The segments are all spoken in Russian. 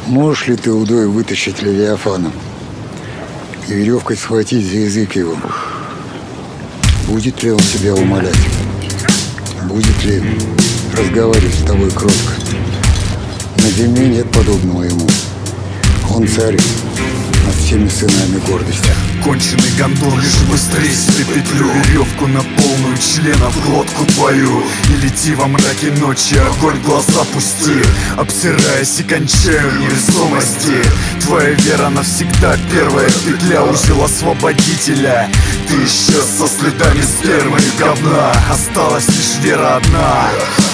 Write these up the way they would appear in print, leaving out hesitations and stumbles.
Можешь ли ты удой вытащить Левиафана и веревкой схватить за язык его? Будет ли он тебя умолять? Будет ли разговаривать с тобой кротко? На земле нет подобного ему. Он царь над всеми сынами гордости. Конченый гондон, лишь быстрее себе петлю, веревку на полную члена в глотку твою. И лети во мраке ночи, огонь в глаза пусти, обсираясь и кончая в невесомости. Твоя вера навсегда первая петля, узел освободителя. Ты исчез со следами спермы и говна, осталась лишь вера одна.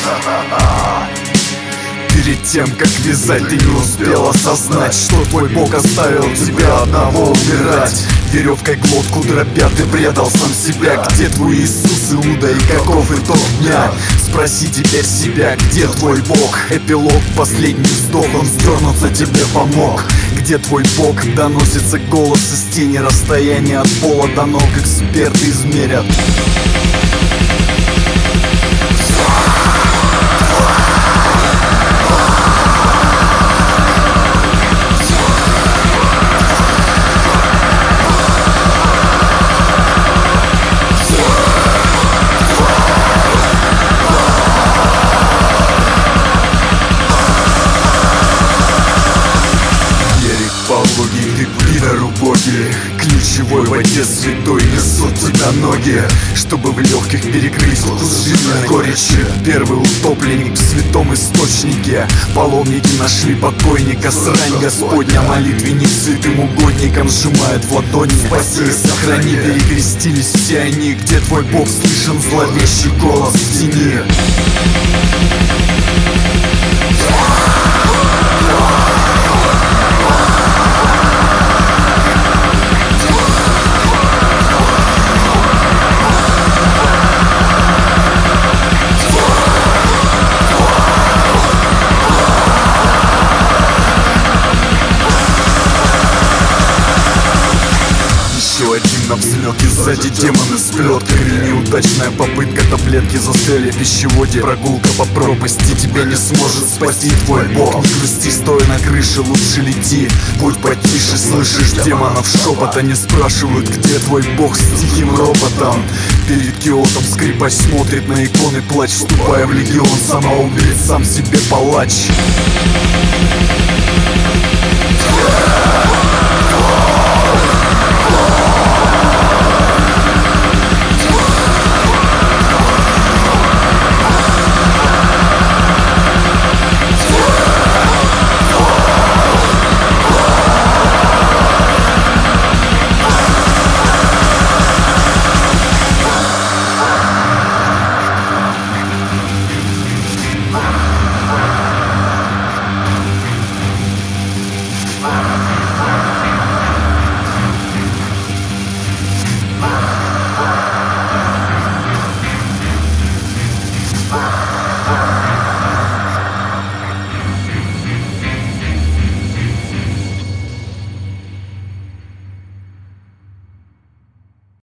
Перед тем, как вязать, ты не успел осознать, что твой Бог оставил тебя одного умирать. Веревкой глотку дробя, ты предал сам себя. Где твой Иисус, Иуда, и каков итог дня? Спроси теперь себя, где твой Бог? Эпилог, последний вздох, он сдернуться тебе помог. Где твой Бог? Доносится голос из тени, расстояние от пола до ног эксперты измерят. Ты пидор убогий, ключевой в воде святой несут тебя ноги, чтобы в легких перекрыть вкус жизненной горечи. Первый утопленник в святом источнике, паломники нашли покойника. Срань Господня, молитвенник святым угодникам сжимает в ладони. Спаси и сохрани, перекрестились все они. Где твой Бог? Слышен зловещий голос в тени. Один на взлет, и сзади демоны с плетками. Неудачная попытка, таблетки застряли в пищеводе. Прогулка по пропасти тебя не сможет спасти твой Бог. Не грусти, стоя на крыше, лучше лети. Будь потише, слышишь демонов шепот. Они спрашивают, где твой Бог, с тихим ропотом. Перед киотом скрипач смотрит на иконы, плач. Вступая в легион, самоубийц, сам себе палач.